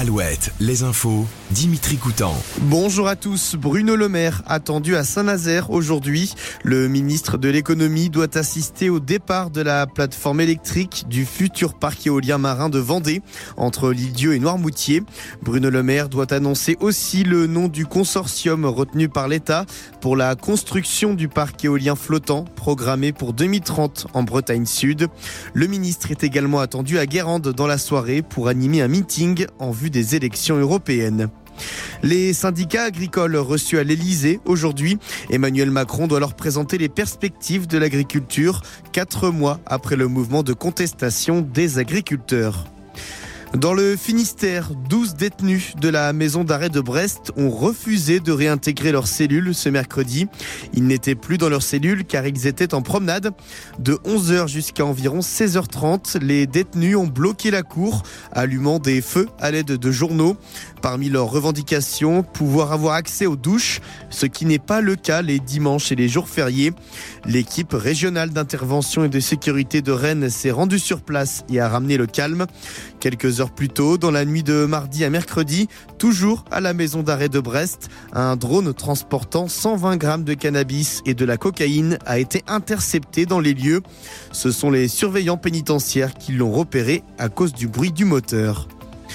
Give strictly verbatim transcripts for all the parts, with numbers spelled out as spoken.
Alouette, les infos, Dimitri Coutan. Bonjour à tous. Bruno Le Maire attendu à Saint-Nazaire aujourd'hui. Le ministre de l'économie doit assister au départ de la plateforme électrique du futur parc éolien marin de Vendée entre l'Île-Dieu et Noirmoutier. Bruno Le Maire doit annoncer aussi le nom du consortium retenu par l'État pour la construction du parc éolien flottant programmé pour deux mille trente en Bretagne Sud. Le ministre est également attendu à Guérande dans la soirée pour animer un meeting en vue des élections européennes. Les syndicats agricoles reçus à l'Elysée aujourd'hui, Emmanuel Macron doit leur présenter les perspectives de l'agriculture, quatre mois après le mouvement de contestation des agriculteurs. Dans le Finistère, douze détenus de la maison d'arrêt de Brest ont refusé de réintégrer leurs cellules ce mercredi. Ils n'étaient plus dans leurs cellules car ils étaient en promenade. De onze heures jusqu'à environ seize heures trente, les détenus ont bloqué la cour, allumant des feux à l'aide de journaux. Parmi leurs revendications, pouvoir avoir accès aux douches, ce qui n'est pas le cas les dimanches et les jours fériés. L'équipe régionale d'intervention et de sécurité de Rennes s'est rendue sur place et a ramené le calme. Quelques heures plus tôt, dans la nuit de mardi à mercredi, toujours à la maison d'arrêt de Brest, un drone transportant cent vingt grammes de cannabis et de la cocaïne a été intercepté dans les lieux. Ce sont les surveillants pénitentiaires qui l'ont repéré à cause du bruit du moteur.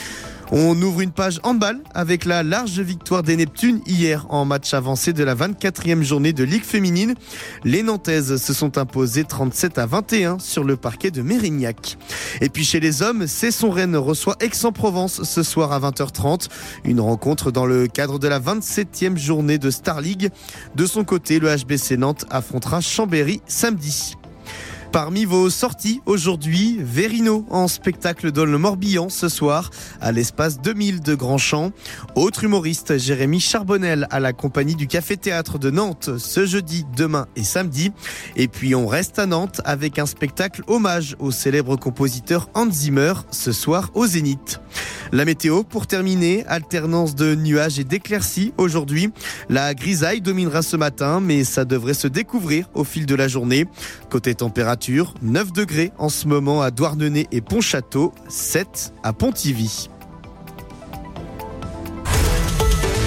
On ouvre une page handball avec la large victoire des Neptunes hier en match avancé de la vingt-quatrième journée de Ligue féminine. Les Nantaises se sont imposées trente-sept à vingt et un sur le parquet de Mérignac. Et puis chez les hommes, Cesson-Rennes reçoit Aix-en-Provence ce soir à vingt heures trente. Une rencontre dans le cadre de la vingt-septième journée de Star League. De son côté, le H B C Nantes affrontera Chambéry samedi. Parmi vos sorties aujourd'hui, Verino en spectacle dans le Morbihan ce soir à l'espace deux mille de Grandchamp. Autre humoriste, Jérémy Charbonnel à la compagnie du Café Théâtre de Nantes ce jeudi, demain et samedi. Et puis on reste à Nantes avec un spectacle hommage au célèbre compositeur Hans Zimmer ce soir au Zénith. La météo pour terminer, alternance de nuages et d'éclaircies aujourd'hui. La grisaille dominera ce matin, mais ça devrait se découvrir au fil de la journée. Côté température, neuf degrés en ce moment à Douarnenez et Pontchâteau, sept à Pontivy.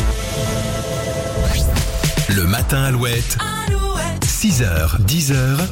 Le matin Alouette, Alouette. six heures, dix heures.